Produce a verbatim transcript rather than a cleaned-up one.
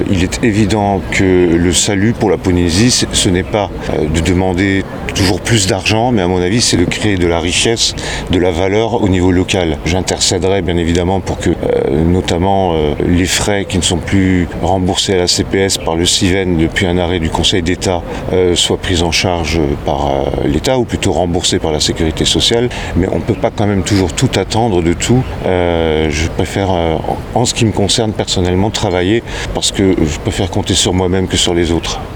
Il est évident que le salut pour la Polynésie, ce n'est pas de demander toujours plus d'argent, mais à mon avis, c'est de créer de la richesse, de la valeur au niveau local. J'intercéderai bien évidemment pour que euh, notamment euh, les frais qui ne sont plus remboursés à la C P S par le CIVEN depuis un arrêt du Conseil d'État euh, soient pris en charge par euh, l'État, ou plutôt remboursés par la Sécurité sociale. Mais on ne peut pas quand même toujours tout attendre de tout. Euh, je préfère, euh, en ce qui me concerne personnellement, travailler parce que je préfère compter sur moi-même que sur les autres.